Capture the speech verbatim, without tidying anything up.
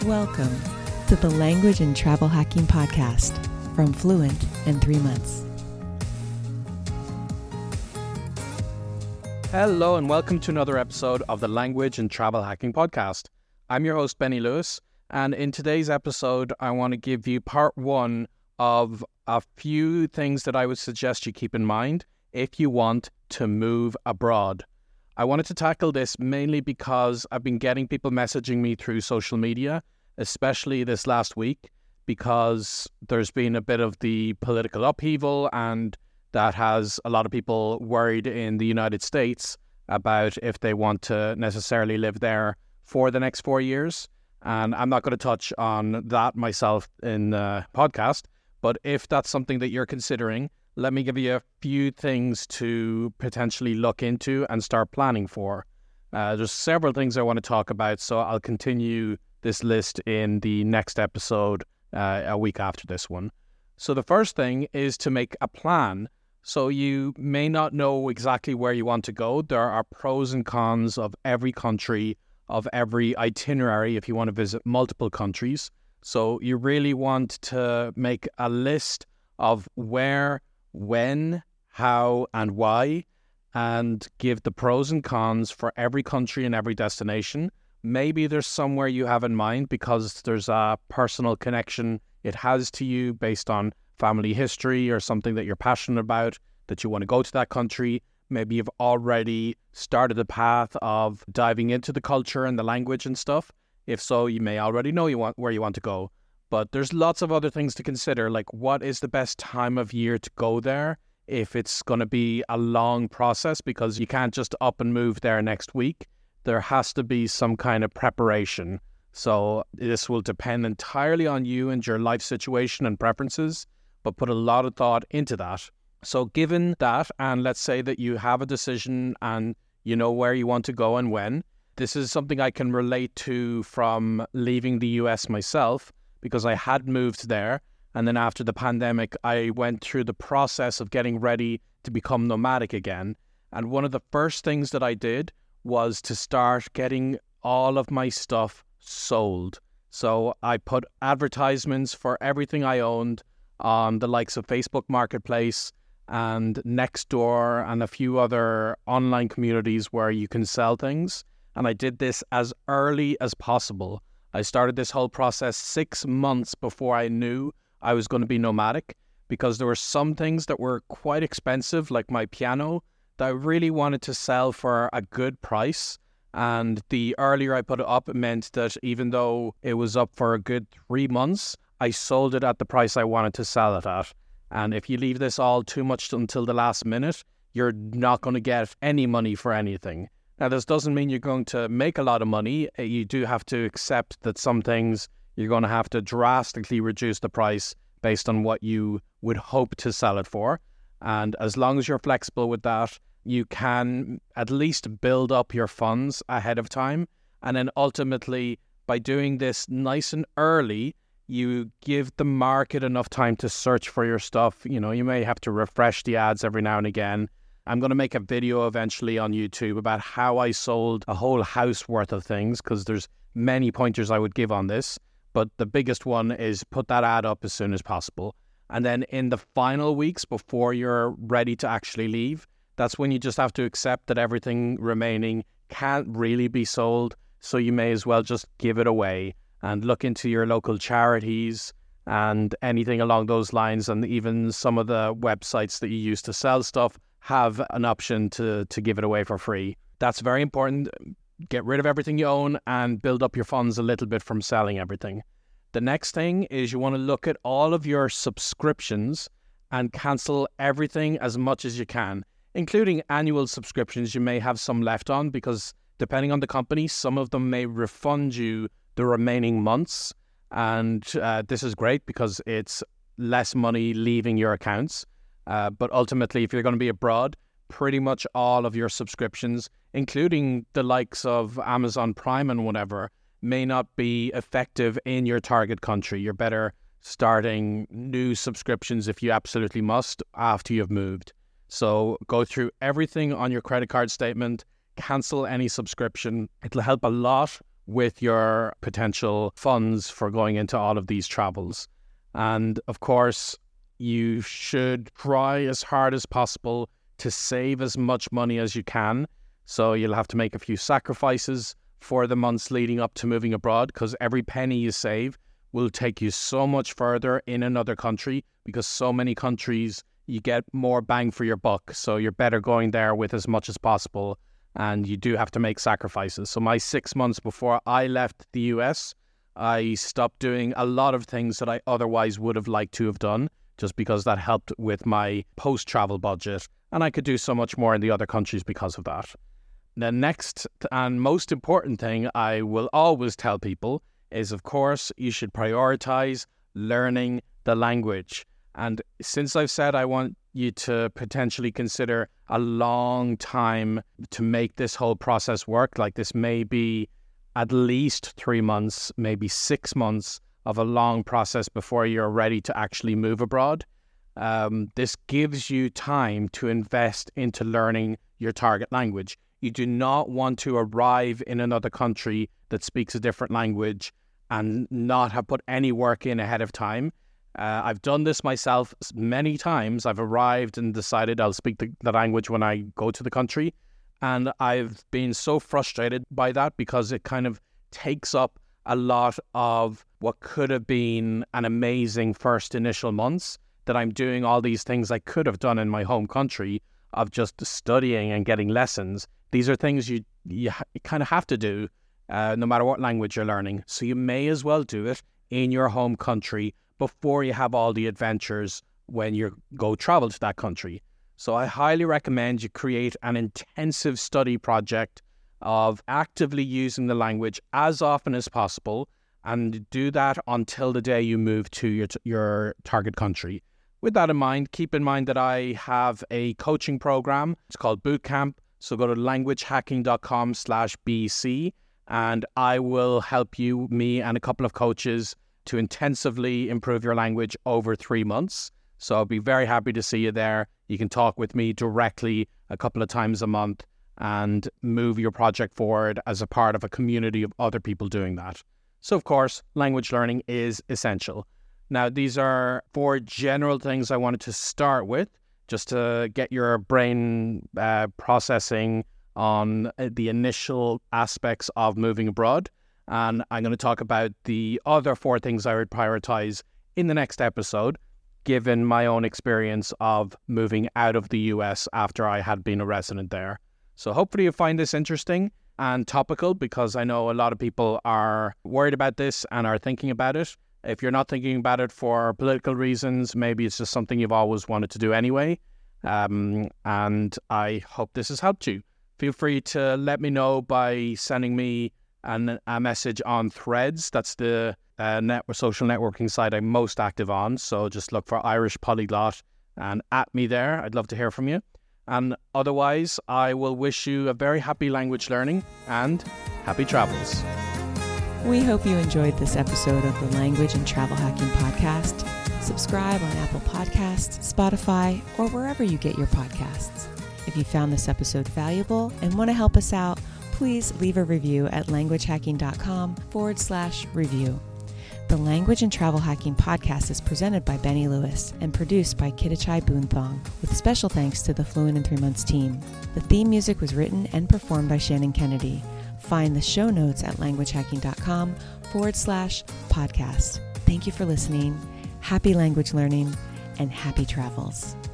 Welcome to the Language and Travel Hacking Podcast from Fluent in Three Months. Hello and welcome to another episode of the Language and Travel Hacking Podcast. I'm your host, Benny Lewis, and in today's episode, I want to give you part one of a few things that I would suggest you keep in mind if you want to move abroad. I wanted to tackle this mainly because I've been getting people messaging me through social media, especially this last week, because there's been a bit of the political upheaval, and that has a lot of people worried in the United States about if they want to necessarily live there for the next four years. And I'm not going to touch on that myself in the podcast, but if that's something that you're considering, let me give you a few things to potentially look into and start planning for. Uh, there's several things I want to talk about, so I'll continue this list in the next episode uh, a week after this one. So the first thing is to make a plan. So you may not know exactly where you want to go. There are pros and cons of every country, of every itinerary if you want to visit multiple countries. So you really want to make a list of where, when, how, and why, and give the pros and cons for every country and every destination. Maybe there's somewhere you have in mind because there's a personal connection it has to you based on family history or something that you're passionate about, that you want to go to that country. Maybe you've already started the path of diving into the culture and the language and stuff. If so, you may already know you want where you want to go. But there's lots of other things to consider, like what is the best time of year to go there if it's going to be a long process, because you can't just up and move there next week. There has to be some kind of preparation. So this will depend entirely on you and your life situation and preferences, but put a lot of thought into that. So given that, and let's say that you have a decision and you know where you want to go and when, this is something I can relate to from leaving the U S myself, because I had moved there. And then after the pandemic, I went through the process of getting ready to become nomadic again. And one of the first things that I did was to start getting all of my stuff sold. So I put advertisements for everything I owned on the likes of Facebook Marketplace and Nextdoor and a few other online communities where you can sell things. And I did this as early as possible. I started this whole process six months before I knew I was going to be nomadic, because there were some things that were quite expensive, like my piano, that I really wanted to sell for a good price. And the earlier I put it up, it meant that even though it was up for a good three months, I sold it at the price I wanted to sell it at. And if you leave this all too much until the last minute, you're not going to get any money for anything. Now, this doesn't mean you're going to make a lot of money. You do have to accept that some things you're going to have to drastically reduce the price based on what you would hope to sell it for. And as long as you're flexible with that, you can at least build up your funds ahead of time. And then ultimately, by doing this nice and early, you give the market enough time to search for your stuff. You know, you may have to refresh the ads every now and again. I'm going to make a video eventually on YouTube about how I sold a whole house worth of things, because there's many pointers I would give on this. But the biggest one is put that ad up as soon as possible. And then in the final weeks before you're ready to actually leave, that's when you just have to accept that everything remaining can't really be sold. So you may as well just give it away and look into your local charities and anything along those lines. And even some of the websites that you use to sell stuff have an option to, to give it away for free. That's very important. Get rid of everything you own and build up your funds a little bit from selling everything. The next thing is you want to look at all of your subscriptions and cancel everything as much as you can, including annual subscriptions you may have some left on, because depending on the company, some of them may refund you the remaining months. And uh, this is great because it's less money leaving your accounts. Uh, but ultimately, if you're going to be abroad, pretty much all of your subscriptions, including the likes of Amazon Prime and whatever, may not be effective in your target country. You're better starting new subscriptions if you absolutely must after you've moved. So go through everything on your credit card statement, cancel any subscription. It'll help a lot with your potential funds for going into all of these travels. And of course, you should try as hard as possible to save as much money as you can. So you'll have to make a few sacrifices for the months leading up to moving abroad, because every penny you save will take you so much further in another country, because so many countries you get more bang for your buck. So you're better going there with as much as possible, and you do have to make sacrifices. So my six months before I left the U S, I stopped doing a lot of things that I otherwise would have liked to have done, just because that helped with my post-travel budget, and I could do so much more in the other countries because of that. The next and most important thing I will always tell people is, of course, you should prioritize learning the language. And since I've said I want you to potentially consider a long time to make this whole process work, like this may be at least three months, maybe six months of a long process before you're ready to actually move abroad. Um, this gives you time to invest into learning your target language. You do not want to arrive in another country that speaks a different language and not have put any work in ahead of time. Uh, I've done this myself many times. I've arrived and decided I'll speak the, the language when I go to the country. And I've been so frustrated by that, because it kind of takes up a lot of what could have been an amazing first initial months, that I'm doing all these things I could have done in my home country of just studying and getting lessons. These are things you, you, you kind of have to do uh, no matter what language you're learning. So you may as well do it in your home country before you have all the adventures when you go travel to that country. So I highly recommend you create an intensive study project of actively using the language as often as possible, and do that until the day you move to your your target country. With that in mind, keep in mind that I have a coaching program. It's called Bootcamp. So go to languagehacking.com slash BC, and I will help you, me and a couple of coaches, to intensively improve your language over three months. So I'll be very happy to see you there. You can talk with me directly a couple of times a month and move your project forward as a part of a community of other people doing that. So of course, language learning is essential. Now, these are four general things I wanted to start with, just to get your brain uh, processing on the initial aspects of moving abroad. And I'm going to talk about the other four things I would prioritize in the next episode, given my own experience of moving out of the U S after I had been a resident there. So hopefully you find this interesting and topical, because I know a lot of people are worried about this and are thinking about it. If you're not thinking about it for political reasons, maybe it's just something you've always wanted to do anyway. Um, and I hope this has helped you. Feel free to let me know by sending me an, a message on Threads. That's the uh, net, social networking site I'm most active on. So just look for Irish Polyglot and at me there. I'd love to hear from you. And otherwise, I will wish you a very happy language learning and happy travels. We hope you enjoyed this episode of the Language and Travel Hacking Podcast. Subscribe on Apple Podcasts, Spotify, or wherever you get your podcasts. If you found this episode valuable and want to help us out, please leave a review at languagehacking.com forward slash review. The Language and Travel Hacking Podcast is presented by Benny Lewis and produced by Kidichai Boonthong, with special thanks to the Fluent in Three Months team. The theme music was written and performed by Shannon Kennedy. Find the show notes at languagehacking.com forward slash podcast. Thank you for listening. Happy language learning and happy travels.